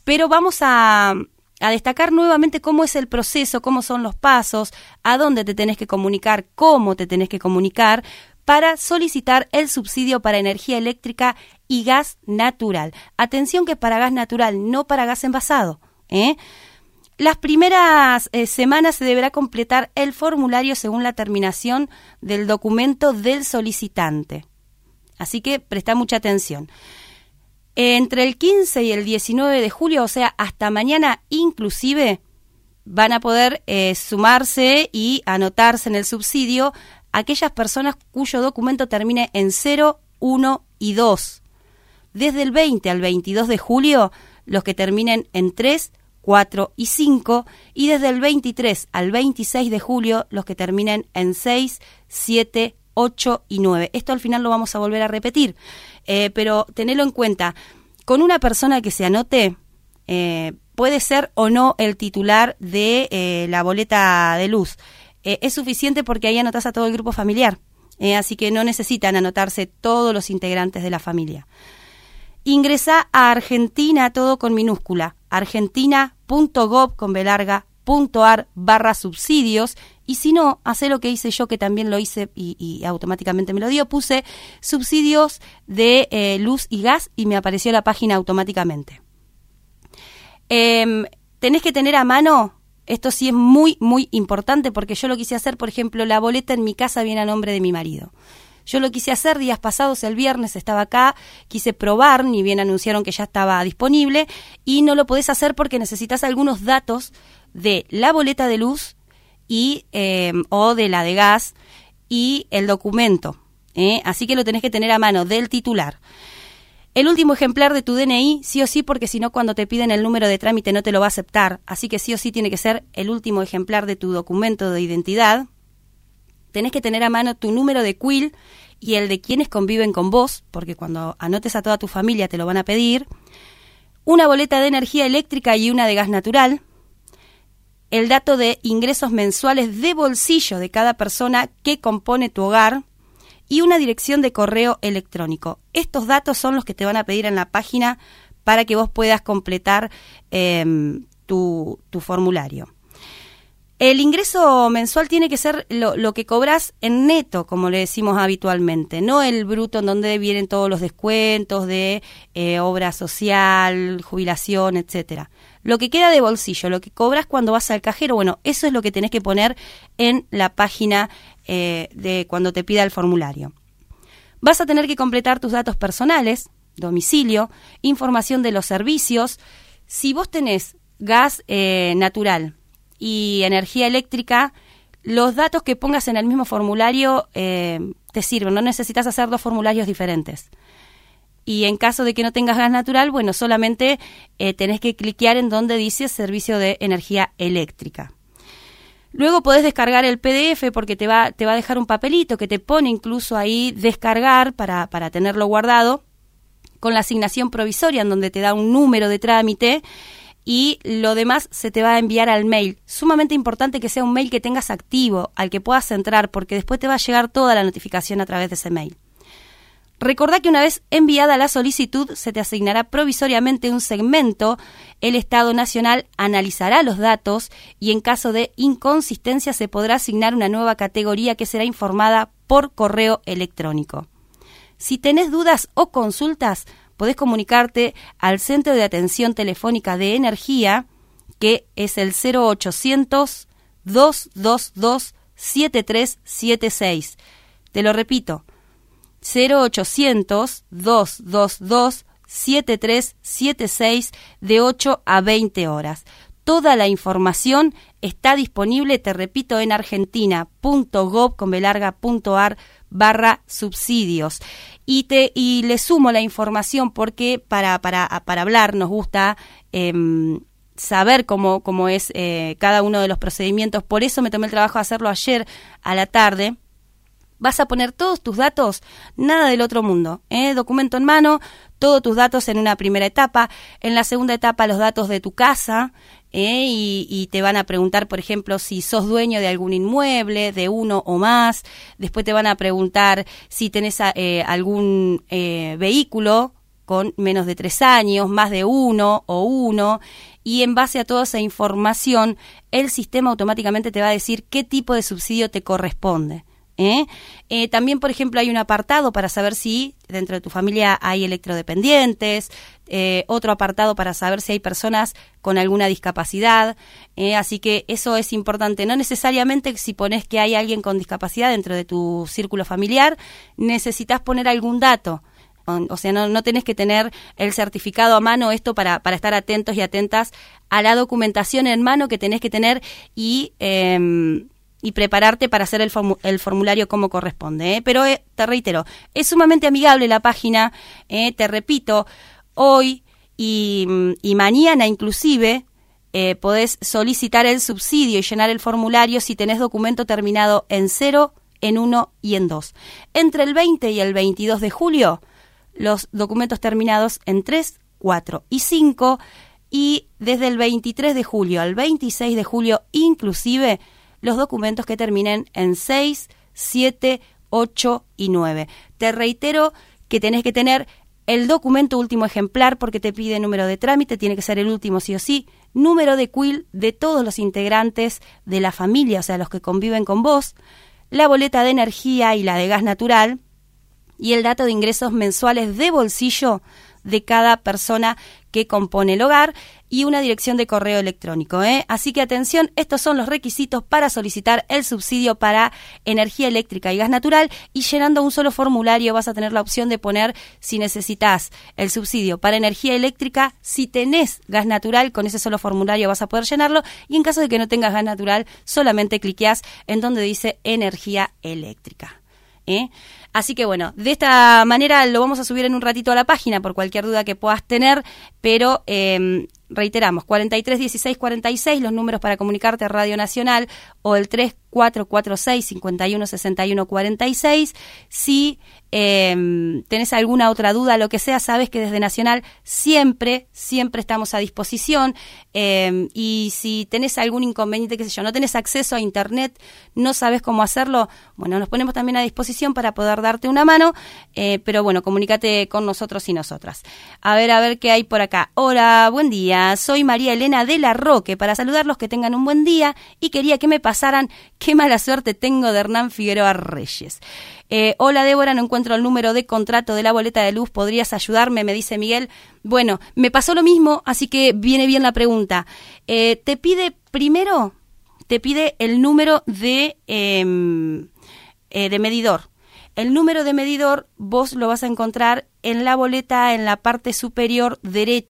Pero vamos a destacar nuevamente cómo es el proceso, cómo son los pasos, a dónde te tenés que comunicar, cómo te tenés que comunicar para solicitar el subsidio para energía eléctrica y gas natural. Atención que es para gas natural, no para gas envasado, ¿eh? Las primeras semanas se deberá completar el formulario según la terminación del documento del solicitante. Así que presta mucha atención. Entre el 15 y el 19 de julio, o sea, hasta mañana inclusive, van a poder sumarse y anotarse en el subsidio aquellas personas cuyo documento termine en 0, 1 y 2. Desde el 20 al 22 de julio, los que terminen en 3, 4 y 5, y desde el 23 al 26 de julio, los que terminen en 6, 7, 8 y 9. Esto al final lo vamos a volver a repetir, pero tenedlo en cuenta. Con una persona que se anote, puede ser o no el titular de la boleta de luz. Es suficiente porque ahí anotás a todo el grupo familiar, así que no necesitan anotarse todos los integrantes de la familia. Ingresa a Argentina, todo con minúscula, argentina.gov.ar/subsidios, y si no, hace lo que hice yo, que también lo hice y automáticamente me lo dio, puse subsidios de luz y gas y me apareció la página automáticamente. Tenés que tener a mano, esto sí es muy, muy importante, porque yo lo quise hacer, por ejemplo, la boleta en mi casa viene a nombre de mi marido. Yo lo quise hacer días pasados, el viernes estaba acá, quise probar, ni bien anunciaron que ya estaba disponible, y no lo podés hacer porque necesitas algunos datos de la boleta de luz y o de la de gas y el documento, así que lo tenés que tener a mano del titular. El último ejemplar de tu DNI, sí o sí, porque si no, cuando te piden el número de trámite no te lo va a aceptar, así que sí o sí tiene que ser el último ejemplar de tu documento de identidad. Tenés que tener a mano tu número de CUIL y el de quienes conviven con vos, porque cuando anotes a toda tu familia te lo van a pedir. Una boleta de energía eléctrica y una de gas natural. El dato de ingresos mensuales de bolsillo de cada persona que compone tu hogar. Y una dirección de correo electrónico. Estos datos son los que te van a pedir en la página para que vos puedas completar tu formulario. El ingreso mensual tiene que ser lo que cobras en neto, como le decimos habitualmente, no el bruto en donde vienen todos los descuentos de obra social, jubilación, etcétera. Lo que queda de bolsillo, lo que cobras cuando vas al cajero, bueno, eso es lo que tenés que poner en la página de cuando te pida el formulario. Vas a tener que completar tus datos personales, domicilio, información de los servicios. Si vos tenés gas natural y energía eléctrica, los datos que pongas en el mismo formulario te sirven, no necesitas hacer dos formularios diferentes. Y en caso de que no tengas gas natural, bueno, solamente tenés que cliquear en donde dice servicio de energía eléctrica. Luego podés descargar el PDF porque te va a dejar un papelito que te pone incluso ahí descargar para tenerlo guardado con la asignación provisoria, en donde te da un número de trámite y lo demás se te va a enviar al mail. Sumamente importante que sea un mail que tengas activo, al que puedas entrar, porque después te va a llegar toda la notificación a través de ese mail. Recordá que una vez enviada la solicitud se te asignará provisoriamente un segmento. El Estado Nacional analizará los datos y en caso de inconsistencia se podrá asignar una nueva categoría que será informada por correo electrónico. Si tenés dudas o consultas, podés comunicarte al Centro de Atención Telefónica de Energía, que es el 0800-222-7376. Te lo repito, 0800-222-7376 de 8 a 20 horas. Toda la información está disponible, te repito, en argentina.gov.ar/subsidios. Y le sumo la información porque para hablar nos gusta saber cómo es cada uno de los procedimientos. Por eso me tomé el trabajo de hacerlo ayer a la tarde. Vas a poner todos tus datos, nada del otro mundo, documento en mano, todos tus datos en una primera etapa. En la segunda etapa los datos de tu casa, y te van a preguntar, por ejemplo, si sos dueño de algún inmueble, de uno o más. Después te van a preguntar si tenés algún vehículo con menos de 3 años, más de 1 o 1, y en base a toda esa información, el sistema automáticamente te va a decir qué tipo de subsidio te corresponde. También, por ejemplo, hay un apartado para saber si dentro de tu familia hay electrodependientes, otro apartado para saber si hay personas con alguna discapacidad, así que eso es importante. No necesariamente si pones que hay alguien con discapacidad dentro de tu círculo familiar, necesitas poner algún dato. O sea, no tenés que tener el certificado a mano, esto para estar atentos y atentas a la documentación en mano que tenés que tener y prepararte para hacer el formulario como corresponde. Pero te reitero, es sumamente amigable la página, te repito, hoy y mañana inclusive podés solicitar el subsidio y llenar el formulario si tenés documento terminado en 0, en 1 y en 2. Entre el 20 y el 22 de julio, los documentos terminados en 3, 4 y 5, y desde el 23 de julio al 26 de julio inclusive los documentos que terminen en 6, 7, 8 y 9. Te reitero que tenés que tener el documento último ejemplar porque te pide número de trámite, tiene que ser el último sí o sí, número de CUIL de todos los integrantes de la familia, o sea, los que conviven con vos, la boleta de energía y la de gas natural y el dato de ingresos mensuales de bolsillo de cada persona que compone el hogar y una dirección de correo electrónico. Así que atención, estos son los requisitos para solicitar el subsidio para energía eléctrica y gas natural, y llenando un solo formulario vas a tener la opción de poner si necesitas el subsidio para energía eléctrica. Si tenés gas natural, con ese solo formulario vas a poder llenarlo, y en caso de que no tengas gas natural, solamente cliqueás en donde dice energía eléctrica. Así que bueno, de esta manera lo vamos a subir en un ratito a la página por cualquier duda que puedas tener, pero reiteramos, 43 16 46, los números para comunicarte a Radio Nacional, o el 3446 51 61 46. Si tenés alguna otra duda, lo que sea, sabes que desde Nacional siempre estamos a disposición, y si tenés algún inconveniente, qué sé yo, no tenés acceso a internet, no sabes cómo hacerlo, bueno, nos ponemos también a disposición para poder darte una mano, pero bueno, comunícate con nosotros y nosotras. A ver qué hay por acá. Hola, buen día, soy María Elena de la Roque, para saludarlos, que tengan un buen día, y quería que me pasaran qué mala suerte tengo de Hernán Figueroa Reyes. Hola Débora, no encuentro el número de contrato de la boleta de luz, ¿podrías ayudarme?, me dice Miguel. Bueno, me pasó lo mismo, así que viene bien la pregunta. Te pide el número de medidor. El número de medidor vos lo vas a encontrar en la boleta en la parte superior derecha